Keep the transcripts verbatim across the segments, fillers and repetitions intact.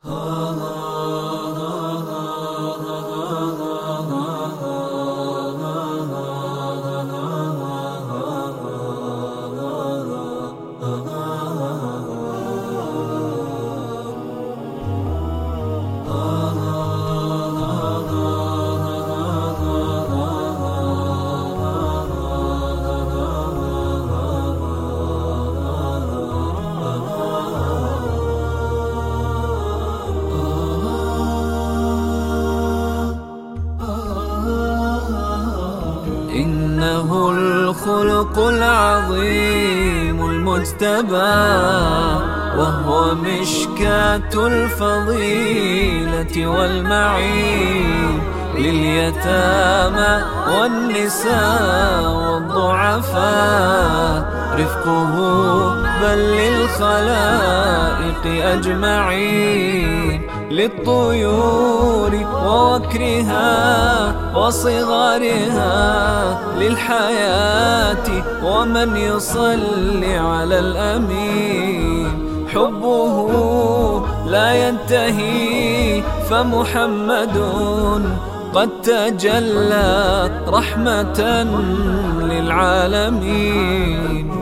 إنه الخلق العظيم المجتبى، وهو مشكاة الفضيلة والمعين لليتامى والنساء والضعفاء، رفقه بل للخلائق أجمعين، للطيور ووكرها وصغارها، للحياة ومن يصلي على الأمين. حبه لا ينتهي فمحمد قد تجلى رحمة للعالمين.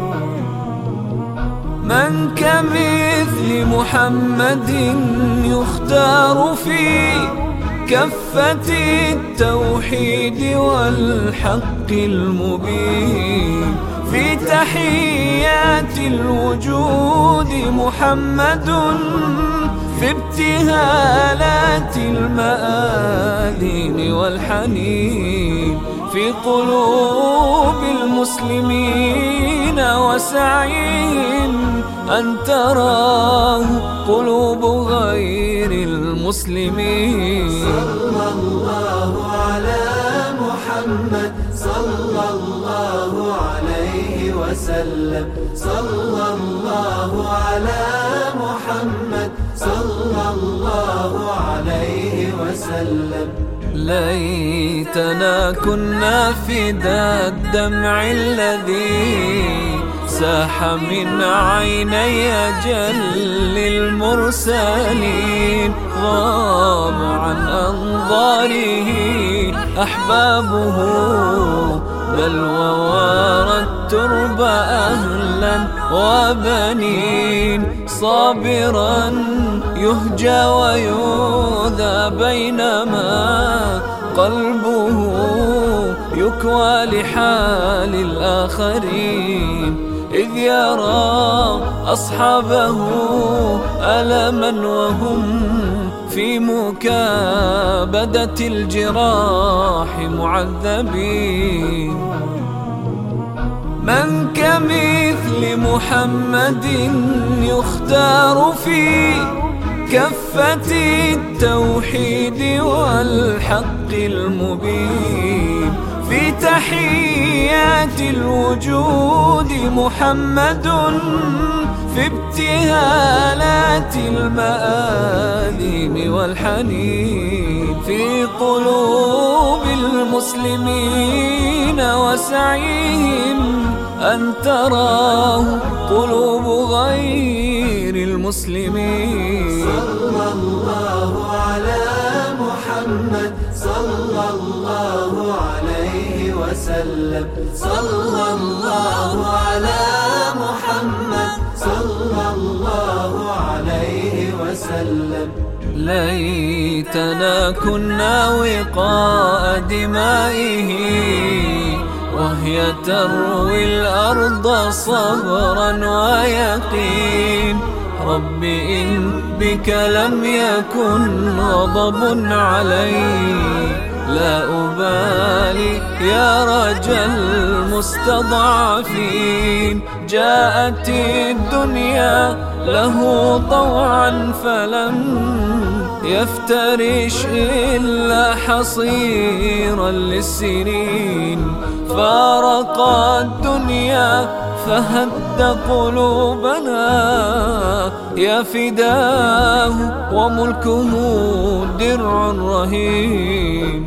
من كمثل محمد يختار في كفة التوحيد والحق المبين، في تحيات الوجود محمد، في ابتهالات المآذين والحنين، في قلوب المسلمين وسعيهم أن تراه قلوب غير المسلمين. صلى الله على محمد صلى الله عليه وسلم، صلى الله على محمد صلى الله عليه وسلم. ليتنا كنا فدا الدمع الذي ساح من عيني جل المرسلين، غاب عن أنظاره أحبابه، بل ووارى الترب أهلا وبنين، صابرا يهجى ويؤذى بينما قلبه يكوى لحال الآخرين، إذ يرى أصحابه ألما وهم في مكابدة الجراح معذبين. من كمثل محمد يختار في كفة التوحيد والحق المبين، في تحيات الوجود محمد، في ابتهالات المآذين والحنين، في قلوب المسلمين وسعيهم أن تراه قلوب غير المسلمين. صلى الله على محمد صلى الله عليه وسلم، صلى الله على محمد صلى الله عليه وسلم. ليتنا كنا وقاء دمائه، وهي تروي الأرض صبرا ويقين. رب إن بك لم يكن غضب علي، لا أبالي يا رجا المستضعفين. جاءت الدنيا له طوعا فلم يفترش إلا حصيرا للسنين، فارق الدنيا فهد قلوبنا، يا فداه وملكه درع رهين.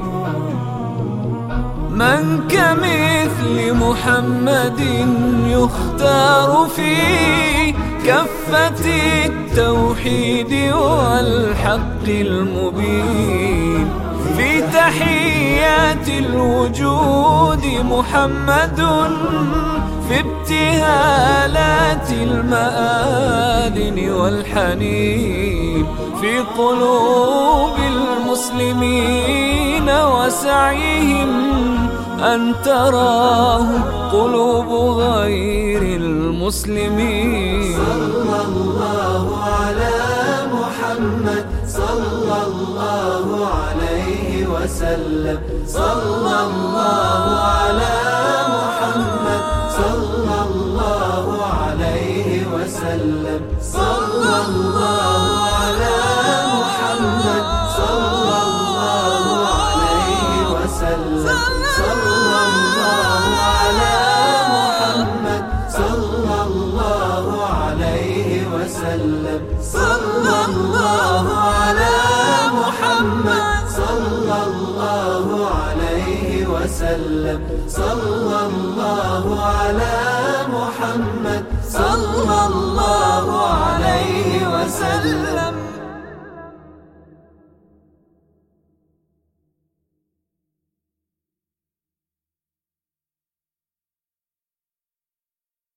من كمثل محمد يختار في كفة التوحيد والحق المبين. في تحيات الوجود محمد، في ابتهالات المآذن والحنين، في قلوب المسلمين وسعيهم أن تراه قلوب غير المسلمين. صلى الله على محمد صلى الله عليه وسلم. صلى الله على محمد صلى الله عليه وسلم. صلى الله على محمد صلى الله عليه وسلم. صلى الله على محمد صلى الله عليه وسلم. صلى الله على محمد صلى الله عليه وسلم. صلى الله على محمد صلى الله